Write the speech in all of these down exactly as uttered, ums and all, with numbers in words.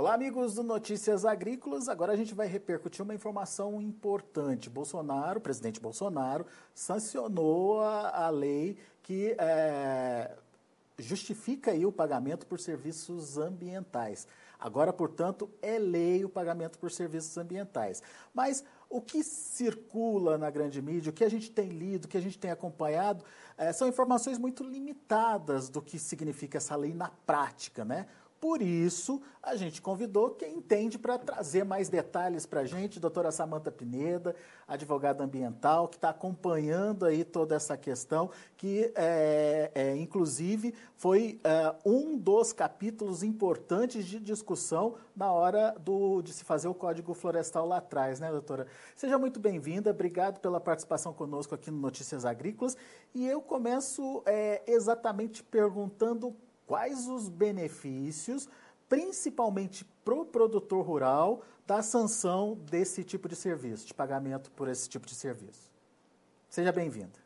Olá, amigos do Notícias Agrícolas. Agora a gente vai repercutir uma informação importante. Bolsonaro, o presidente Bolsonaro, sancionou a, a lei que é, justifica aí o pagamento por serviços ambientais. Agora, portanto, é lei o pagamento por serviços ambientais. Mas o que circula na grande mídia, o que a gente tem lido, o que a gente tem acompanhado, é, são informações muito limitadas do que significa essa lei na prática, né? Por isso, a gente convidou quem entende para trazer mais detalhes para a gente, doutora Samanta Pineda, advogada ambiental, que está acompanhando aí toda essa questão, que, é, é, inclusive, foi é, um dos capítulos importantes de discussão na hora do, de se fazer o Código Florestal lá atrás, né, doutora? Seja muito bem-vinda, obrigado pela participação conosco aqui no Notícias Agrícolas. E eu começo é, exatamente perguntando quais os benefícios, principalmente para o produtor rural, da sanção desse tipo de serviço, de pagamento por esse tipo de serviço. Seja bem-vinda.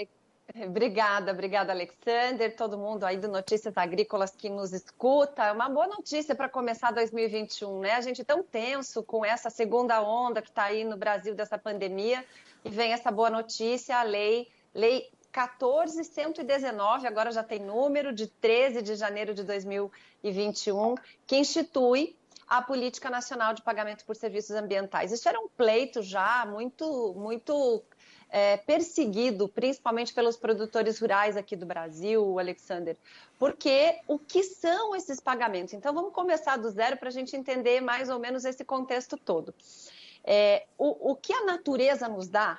Obrigada, obrigada, Alexander, todo mundo aí do Notícias Agrícolas que nos escuta. É uma boa notícia para começar dois mil e vinte e um, né? A gente tão tenso com essa segunda onda que está aí no Brasil dessa pandemia, e vem essa boa notícia, a lei, lei quatorze mil cento e dezenove, agora já tem número, de treze de janeiro de dois mil e vinte e um, que institui a Política Nacional de Pagamento por Serviços Ambientais. Isso era um pleito já muito, muito é, perseguido, principalmente pelos produtores rurais aqui do Brasil, Alexander, porque o que são esses pagamentos? Então vamos começar do zero para a gente entender mais ou menos esse contexto todo. É, o, o que a natureza nos dá,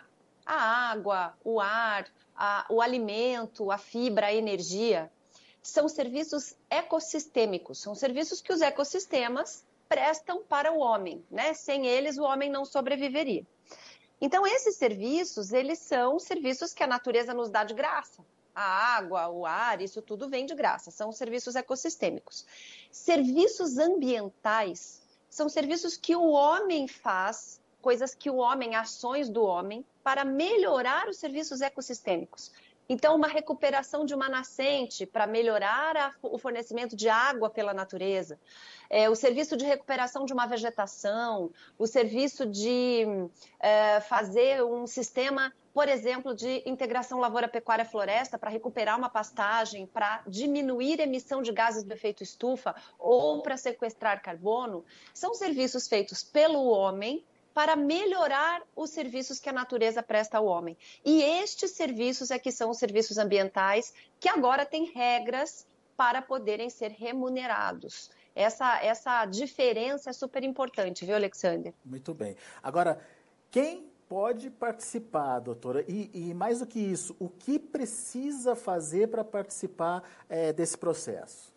a água, o ar, a, o alimento, a fibra, a energia, são serviços ecossistêmicos, são serviços que os ecossistemas prestam para o homem, né? Sem eles o homem não sobreviveria. Então esses serviços, eles são serviços que a natureza nos dá de graça. A água, o ar, isso tudo vem de graça, são serviços ecossistêmicos. Serviços ambientais são serviços que o homem faz, coisas que o homem, ações do homem, para melhorar os serviços ecossistêmicos. Então, uma recuperação de uma nascente para melhorar a, o fornecimento de água pela natureza, é, o serviço de recuperação de uma vegetação, o serviço de é, fazer um sistema, por exemplo, de integração lavoura-pecuária-floresta para recuperar uma pastagem, para diminuir a emissão de gases do efeito estufa ou para sequestrar carbono, são serviços feitos pelo homem para melhorar os serviços que a natureza presta ao homem. E estes serviços é que são os serviços ambientais, que agora têm regras para poderem ser remunerados. Essa, essa diferença é super importante, viu, Alexander? Muito bem. Agora, quem pode participar, doutora? E, e mais do que isso, o que precisa fazer para participar é, desse processo?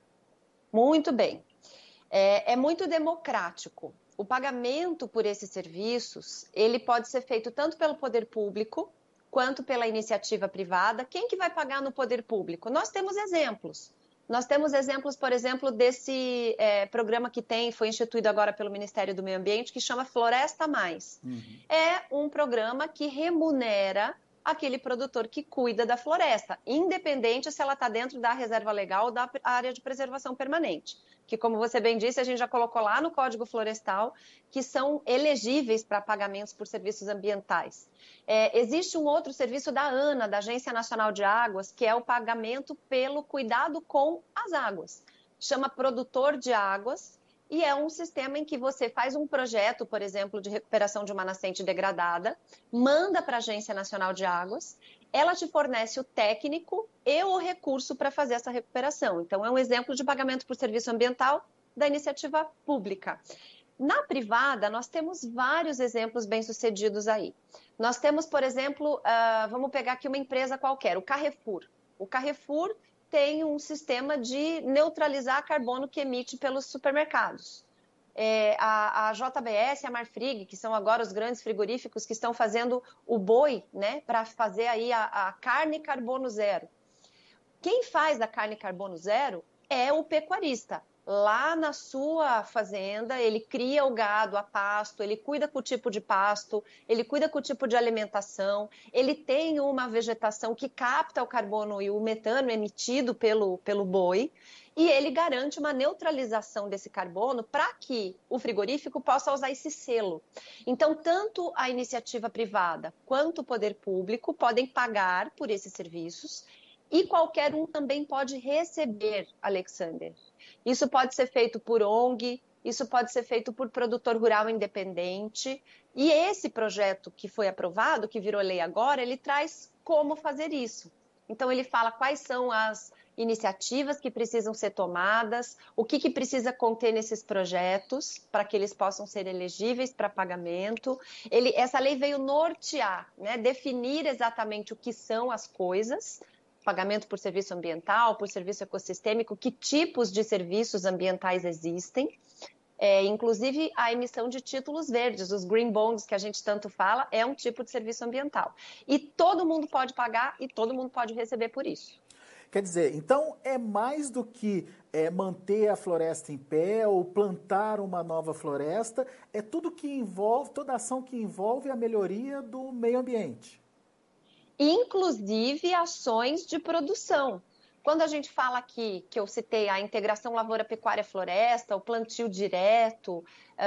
Muito bem. É, é muito democrático. O pagamento por esses serviços, ele pode ser feito tanto pelo poder público, quanto pela iniciativa privada. Quem que vai pagar no poder público? Nós temos exemplos. Nós temos exemplos, por exemplo, desse é, programa que tem, foi instituído agora pelo Ministério do Meio Ambiente, que chama Floresta Mais. Uhum. É um programa que remunera aquele produtor que cuida da floresta, independente se ela está dentro da reserva legal ou da área de preservação permanente. Que, como você bem disse, a gente já colocou lá no Código Florestal, que são elegíveis para pagamentos por serviços ambientais. É, existe um outro serviço da ANA, da Agência Nacional de Águas, que é o pagamento pelo cuidado com as águas. Chama Produtor de Águas, e é um sistema em que você faz um projeto, por exemplo, de recuperação de uma nascente degradada, manda para a Agência Nacional de Águas, ela te fornece o técnico e o recurso para fazer essa recuperação. Então, é um exemplo de pagamento por serviço ambiental da iniciativa pública. Na privada, nós temos vários exemplos bem-sucedidos aí. Nós temos, por exemplo, uh, vamos pegar aqui uma empresa qualquer, o Carrefour. O Carrefour tem um sistema de neutralizar carbono que emite pelos supermercados. É, a, a J B S e a Marfrig, que são agora os grandes frigoríficos que estão fazendo o boi, né, para fazer aí a, a carne carbono zero. Quem faz a carne carbono zero é o pecuarista. lá na sua fazenda, ele cria o gado a pasto, ele cuida com o tipo de pasto, ele cuida com o tipo de alimentação, ele tem uma vegetação que capta o carbono e o metano emitido pelo, pelo boi, e ele garante uma neutralização desse carbono para que o frigorífico possa usar esse selo. Então, tanto a iniciativa privada quanto o poder público podem pagar por esses serviços, e qualquer um também pode receber, Alexander. Isso pode ser feito por O N G, isso pode ser feito por produtor rural independente. E esse projeto que foi aprovado, que virou lei agora, ele traz como fazer isso. Então, ele fala quais são as iniciativas que precisam ser tomadas, o que, que precisa conter nesses projetos para que eles possam ser elegíveis para pagamento. Ele, essa lei veio nortear, né, definir exatamente o que são as coisas, pagamento por serviço ambiental, por serviço ecossistêmico, que tipos de serviços ambientais existem, é, inclusive a emissão de títulos verdes, os green bonds que a gente tanto fala, é um tipo de serviço ambiental. E todo mundo pode pagar e todo mundo pode receber por isso. Quer dizer, então é mais do que é, manter a floresta em pé ou plantar uma nova floresta, é tudo que envolve, toda ação que envolve a melhoria do meio ambiente. Inclusive ações de produção. Quando a gente fala aqui, que eu citei a integração lavoura-pecuária-floresta, o plantio direto,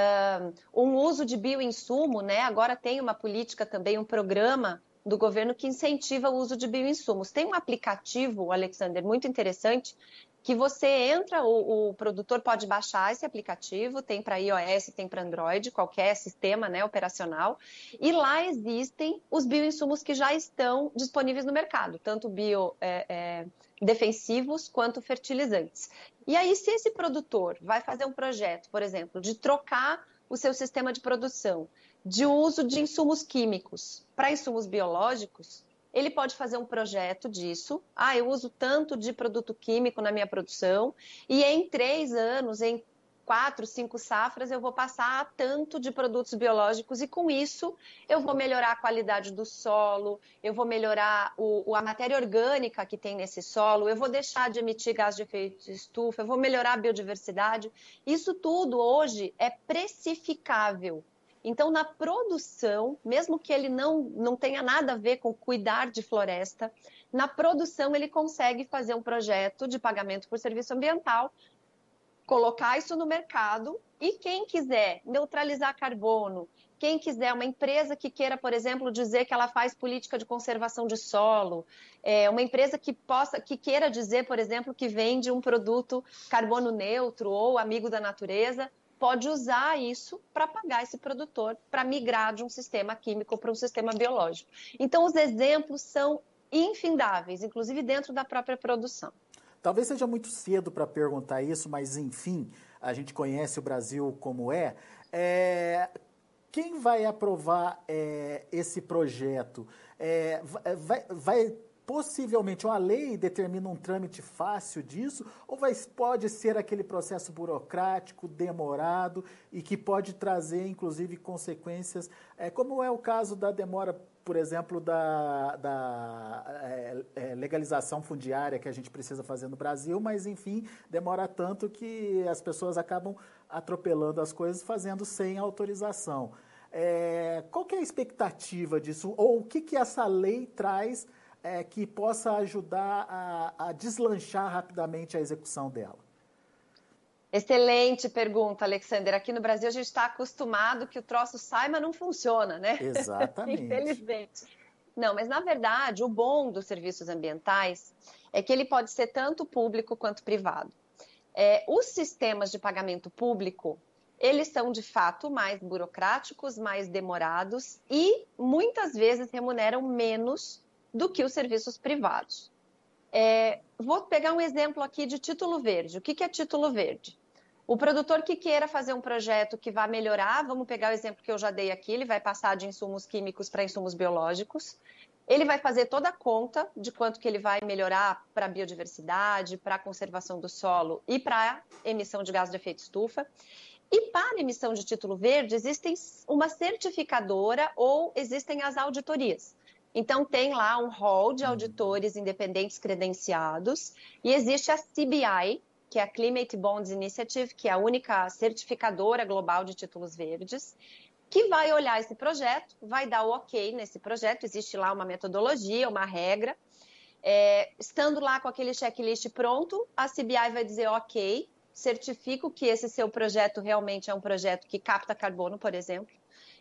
um uso de bioinsumo, né? Agora tem uma política também, um programa do governo que incentiva o uso de bioinsumos. Tem um aplicativo, Alexander, muito interessante, que você entra, o, o produtor pode baixar esse aplicativo, tem para iOS, tem para Android, qualquer sistema, né, operacional, e lá existem os bioinsumos que já estão disponíveis no mercado, tanto bio, é, é, defensivos quanto fertilizantes. E aí, se esse produtor vai fazer um projeto, por exemplo, de trocar o seu sistema de produção, de uso de insumos químicos para insumos biológicos, ele pode fazer um projeto disso. Ah, eu uso tanto de produto químico na minha produção e em três anos, em quatro, cinco safras, eu vou passar a tanto de produtos biológicos e com isso eu vou melhorar a qualidade do solo, eu vou melhorar o, a matéria orgânica que tem nesse solo, eu vou deixar de emitir gás de efeito de estufa, eu vou melhorar a biodiversidade. Isso tudo hoje é precificável. Então, na produção, mesmo que ele não, não tenha nada a ver com cuidar de floresta, na produção ele consegue fazer um projeto de pagamento por serviço ambiental, colocar isso no mercado e quem quiser neutralizar carbono, quem quiser, uma empresa que queira, por exemplo, dizer que ela faz política de conservação de solo, é, uma empresa que possa, que queira dizer, por exemplo, que vende um produto carbono neutro ou amigo da natureza, pode usar isso para pagar esse produtor, para migrar de um sistema químico para um sistema biológico. Então, os exemplos são infindáveis, inclusive dentro da própria produção. Talvez seja muito cedo para perguntar isso, mas, enfim, a gente conhece o Brasil como é. é quem vai aprovar é, esse projeto? É, vai... vai Possivelmente uma lei determina um trâmite fácil disso ou vai, pode ser aquele processo burocrático, demorado e que pode trazer, inclusive, consequências, é, como é o caso da demora, por exemplo, da, da é, é, legalização fundiária que a gente precisa fazer no Brasil, mas, enfim, demora tanto que as pessoas acabam atropelando as coisas fazendo sem autorização. É, qual que é a expectativa disso? Ou o que, que essa lei traz É, que possa ajudar a, a deslanchar rapidamente a execução dela? Excelente pergunta, Alexander. Aqui no Brasil a gente está acostumado que o troço sai, mas não funciona, né? Exatamente. Infelizmente. Não, mas na verdade o bom dos serviços ambientais é que ele pode ser tanto público quanto privado. É, os sistemas de pagamento público, eles são de fato mais burocráticos, mais demorados e muitas vezes remuneram menos do que os serviços privados. É, vou pegar um exemplo aqui de título verde. O que, que é título verde? O produtor que queira fazer um projeto que vai melhorar, vamos pegar o exemplo que eu já dei aqui, ele vai passar de insumos químicos para insumos biológicos, ele vai fazer toda a conta de quanto que ele vai melhorar para a biodiversidade, para a conservação do solo e para a emissão de gás de efeito estufa. E para a emissão de título verde, existem uma certificadora ou existem as auditorias. Então, tem lá um hall de auditores independentes credenciados e existe a C B I, que é a Climate Bonds Initiative, que é a única certificadora global de títulos verdes, que vai olhar esse projeto, vai dar o ok nesse projeto, existe lá uma metodologia, uma regra. É, estando lá com aquele checklist pronto, a C B I vai dizer ok, certifico que esse seu projeto realmente é um projeto que capta carbono, por exemplo.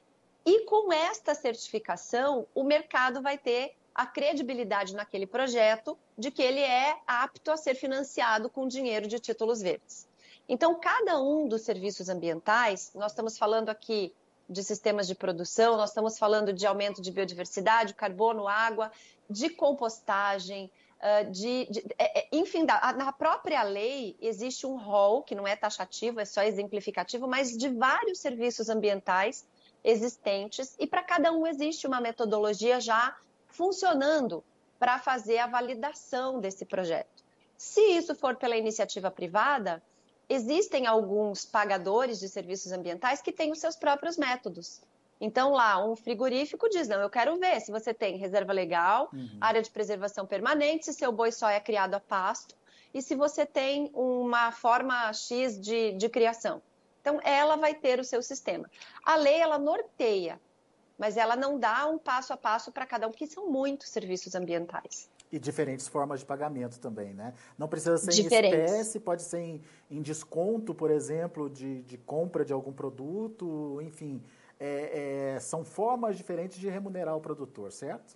E com esta certificação, o mercado vai ter a credibilidade naquele projeto de que ele é apto a ser financiado com dinheiro de títulos verdes. Então, cada um dos serviços ambientais, nós estamos falando aqui de sistemas de produção, nós estamos falando de aumento de biodiversidade, carbono, água, de compostagem, de, de, enfim, na própria lei existe um rol, que não é taxativo, é só exemplificativo, mas de vários serviços ambientais existentes, e para cada um existe uma metodologia já funcionando para fazer a validação desse projeto. Se isso for pela iniciativa privada, existem alguns pagadores de serviços ambientais que têm os seus próprios métodos. Então, lá, um frigorífico diz, não, eu quero ver se você tem reserva legal, uhum. área de preservação permanente, se seu boi só é criado a pasto e se você tem uma forma X de, de criação. Então, ela vai ter o seu sistema. A lei, ela norteia, mas ela não dá um passo a passo para cada um, porque são muitos serviços ambientais. E diferentes formas de pagamento também, né? Não precisa ser diferentes. Em espécie, pode ser em, em desconto, por exemplo, de, de compra de algum produto, enfim, é, é, são formas diferentes de remunerar o produtor, certo?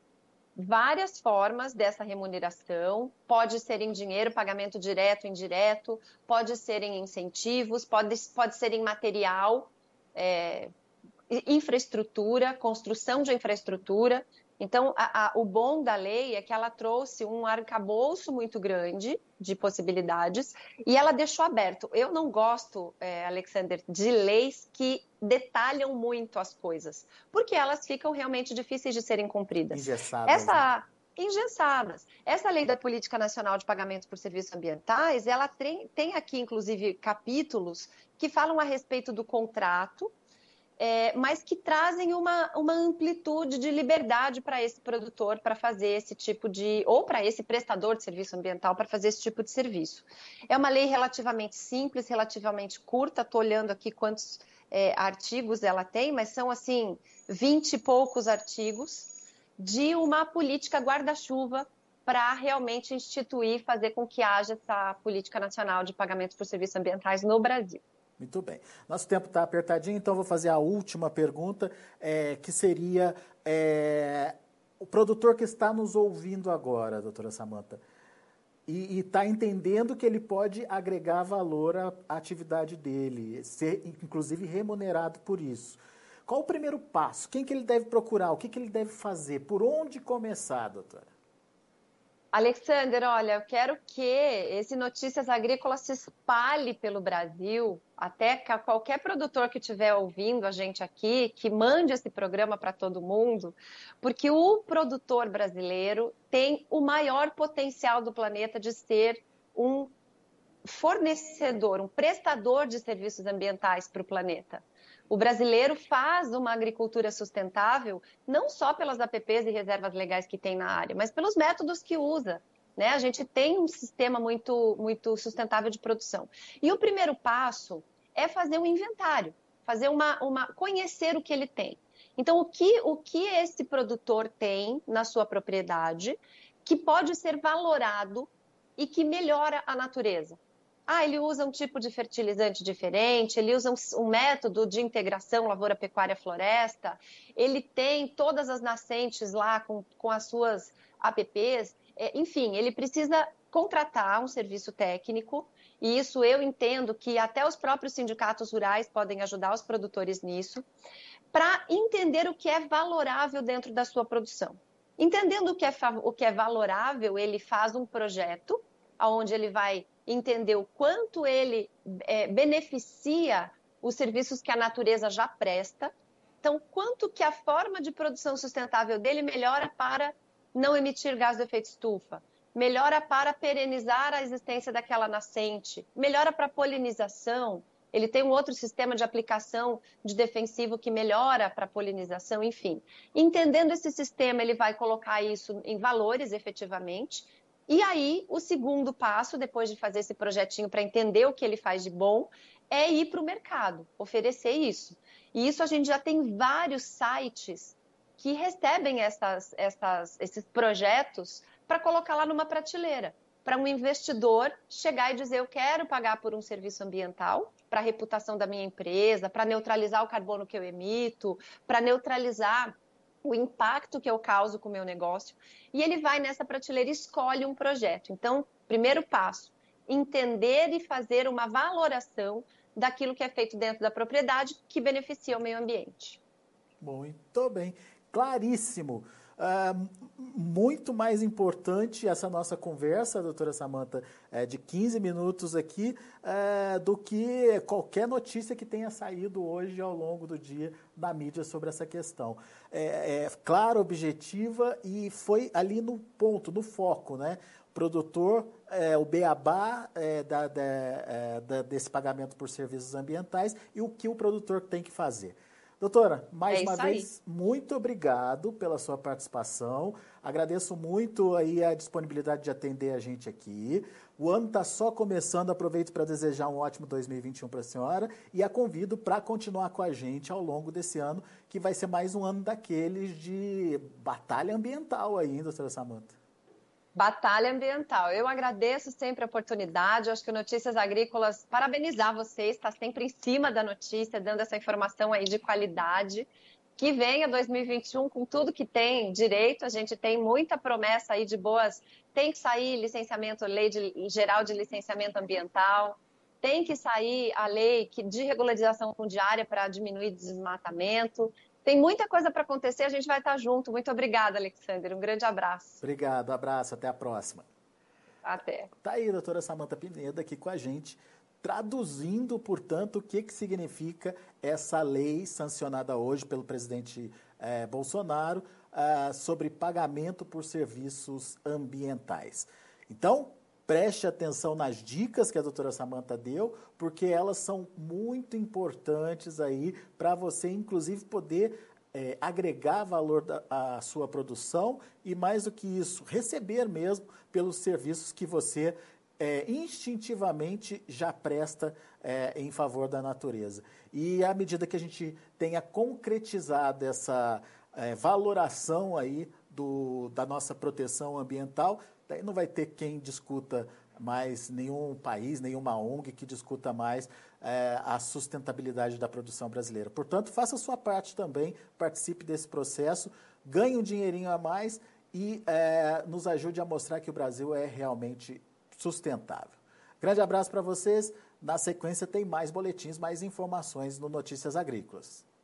Várias formas dessa remuneração, pode ser em dinheiro, pagamento direto, indireto, pode ser em incentivos, pode, pode ser em material, é, infraestrutura, construção de infraestrutura. Então, a, a, o bom da lei é que ela trouxe um arcabouço muito grande de possibilidades e ela deixou aberto. Eu não gosto, é, Alexander, de leis que detalham muito as coisas, porque elas ficam realmente difíceis de serem cumpridas. Engessadas. Essa, né? Engessadas. Essa lei da Política Nacional de Pagamentos por Serviços Ambientais, ela tem, tem aqui, inclusive, capítulos que falam a respeito do contrato, É, mas que trazem uma, uma amplitude de liberdade para esse produtor para fazer esse tipo de, ou para esse prestador de serviço ambiental para fazer esse tipo de serviço. É uma lei relativamente simples, relativamente curta, estou olhando aqui quantos é, artigos ela tem, mas são assim, vinte e poucos artigos de uma política guarda-chuva para realmente instituir, fazer com que haja essa política nacional de pagamentos por serviços ambientais no Brasil. Muito bem. Nosso tempo está apertadinho, então vou fazer a última pergunta, é, que seria é, o produtor que está nos ouvindo agora, doutora Samantha, e está entendendo que ele pode agregar valor à, à atividade dele, ser inclusive remunerado por isso. Qual o primeiro passo? Quem que ele deve procurar? O que, que ele deve fazer? Por onde começar, doutora? Alexander, olha, eu quero que esse Notícias Agrícolas se espalhe pelo Brasil, até que qualquer produtor que estiver ouvindo a gente aqui, que mande esse programa para todo mundo, porque o produtor brasileiro tem o maior potencial do planeta de ser um fornecedor, um prestador de serviços ambientais para o planeta. O brasileiro faz uma agricultura sustentável não só pelas A P Ps e reservas legais que tem na área, mas pelos métodos que usa. Né? A gente tem um sistema muito, muito sustentável de produção. E o primeiro passo é fazer um inventário, fazer uma, uma, conhecer o que ele tem. Então, o que, o que esse produtor tem na sua propriedade que pode ser valorado e que melhora a natureza? Ah, ele usa um tipo de fertilizante diferente, ele usa um, um método de integração lavoura-pecuária-floresta, ele tem todas as nascentes lá com, com as suas A P Ps, é, enfim, ele precisa contratar um serviço técnico, e isso eu entendo que até os próprios sindicatos rurais podem ajudar os produtores nisso, para entender o que é valorável dentro da sua produção. Entendendo o que é, o que é valorável, ele faz um projeto, onde ele vai entender o quanto ele é, beneficia os serviços que a natureza já presta, então quanto que a forma de produção sustentável dele melhora para não emitir gás do efeito estufa, melhora para perenizar a existência daquela nascente, melhora para a polinização, ele tem um outro sistema de aplicação de defensivo que melhora para a polinização, enfim. Entendendo esse sistema, ele vai colocar isso em valores efetivamente, E aí, o segundo passo, depois de fazer esse projetinho para entender o que ele faz de bom, é ir para o mercado, oferecer isso. E isso a gente já tem vários sites que recebem essas, essas, esses projetos para colocar lá numa prateleira, para um investidor chegar e dizer, eu quero pagar por um serviço ambiental, para a reputação da minha empresa, para neutralizar o carbono que eu emito, para neutralizar o impacto que eu causo com o meu negócio, e ele vai nessa prateleira e escolhe um projeto. Então, primeiro passo, entender e fazer uma valoração daquilo que é feito dentro da propriedade que beneficia o meio ambiente. Muito bem, claríssimo. Uh, muito mais importante essa nossa conversa, doutora Samantha, é, de quinze minutos aqui, é, do que qualquer notícia que tenha saído hoje ao longo do dia na mídia sobre essa questão. É, é clara, objetiva e foi ali no ponto, no foco, né? Produtor, é, o beabá é, da, da, é, da, desse pagamento por serviços ambientais e o que o produtor tem que fazer. Doutora, mais é uma vez, aí. muito obrigado pela sua participação. Agradeço muito aí a disponibilidade de atender a gente aqui. O ano está só começando, aproveito para desejar um ótimo dois mil e vinte e um para a senhora e a convido para continuar com a gente ao longo desse ano, que vai ser mais um ano daqueles de batalha ambiental aí, doutora Samantha. Batalha ambiental. Eu agradeço sempre a oportunidade. Eu acho que o Notícias Agrícolas, parabenizar vocês, está sempre em cima da notícia, dando essa informação aí de qualidade. Que venha dois mil e vinte e um com tudo que tem direito. A gente tem muita promessa aí de boas. Tem que sair licenciamento, lei de, geral de licenciamento ambiental. Tem que sair a lei de regularização fundiária para diminuir desmatamento. Tem muita coisa para acontecer, a gente vai estar junto. Muito obrigada, Alexandre. Um grande abraço. Obrigado, abraço, até a próxima. Até. Tá aí a doutora Samantha Pineda aqui com a gente, traduzindo, portanto, o que, que significa essa lei sancionada hoje pelo presidente eh, Bolsonaro ah, sobre pagamento por serviços ambientais. Então, preste atenção nas dicas que a doutora Samantha deu, porque elas são muito importantes aí para você, inclusive, poder é, agregar valor da, à sua produção e, mais do que isso, receber mesmo pelos serviços que você é, instintivamente já presta é, em favor da natureza. E à medida que a gente tenha concretizado essa é, valoração aí do, da nossa proteção ambiental, daí não vai ter quem discuta mais, nenhum país, nenhuma O N G que discuta mais é, a sustentabilidade da produção brasileira. Portanto, faça a sua parte também, participe desse processo, ganhe um dinheirinho a mais e é, nos ajude a mostrar que o Brasil é realmente sustentável. Grande abraço para vocês. Na sequência tem mais boletins, mais informações no Notícias Agrícolas.